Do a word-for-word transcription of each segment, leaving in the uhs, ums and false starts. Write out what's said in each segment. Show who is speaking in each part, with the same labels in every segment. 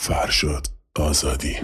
Speaker 1: فرشاد آزادی.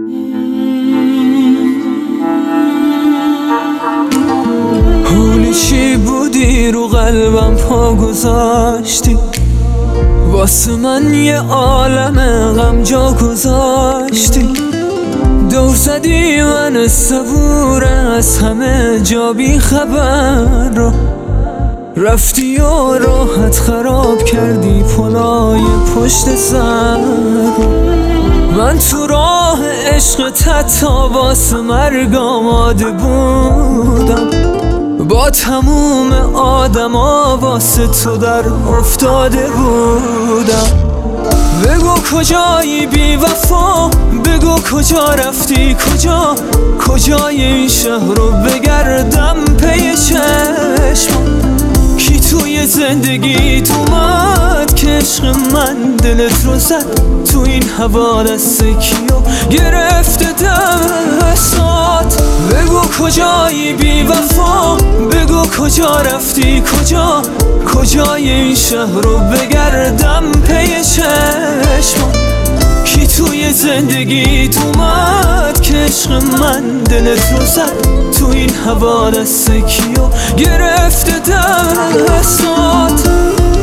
Speaker 2: حولی چی بودی رو قلبم پا گذاشتی، واسه من یه عالم غم جا گذاشتی. دور زدی من صبور از همه جا بی خبر رو، رفتی و راحت خراب کردی پلای پشت سر رو. من تو راه عشق حتی واسه مرگ آماده بودم، با تموم آدما واسه تو در افتاده بودم. بگو کجایی بی وفا، بگو کجا رفتی، کجا کجای این شهر رو بگردم پی چشمم. کی توی زندگیت اومد که عشق من دلت رو زد، تو این هوا دست کیو گرفته دستات. بگو کجایی بی وفا، بگو کجا رفتی، کجا کجای این شهر رو بگردم پی چشمم. کی توی زندگیت اومد که عشق من دلت رو زد، تو این هوا دست کیو گرفته دستات.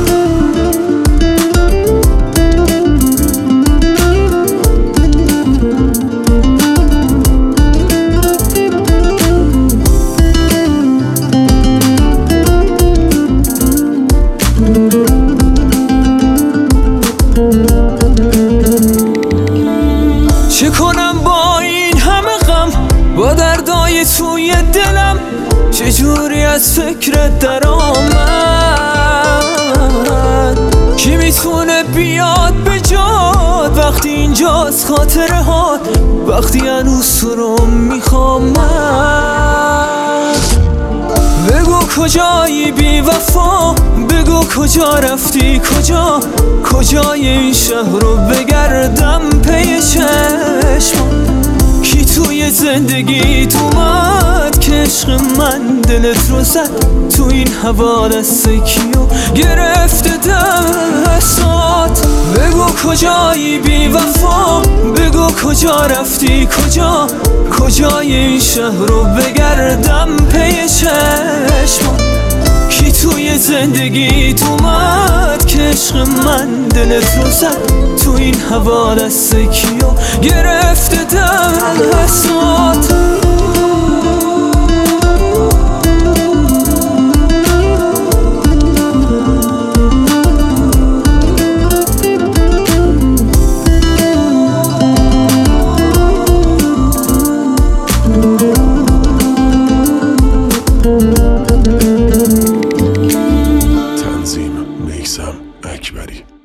Speaker 2: چه کنم با این همه غم، با دردای توی دلم، چجوری از فکرت در آمد؟ کی میتونه بیاد به جاد وقتی اینجاست خاطره هات، وقتی هنوز تو رو میخوام من؟ بگو کجایی بی وفا، بگو کجا رفتی، کجا کجای این شهر رو بگردم پی چشمم. کی توی زندگیت اومد که عشق من دلت رو زد، تو این هوا دست کیو گرفته دستات. بگو کجایی بی وفا، بگو کجا رفتی، کجا کجای این شهر رو بگردم پی چشمم. کی توی زندگیت اومد که عشق من دلت رو زد، تو این هوا دست کیو گرفته دستات.
Speaker 1: تنظیم میثم اکبری.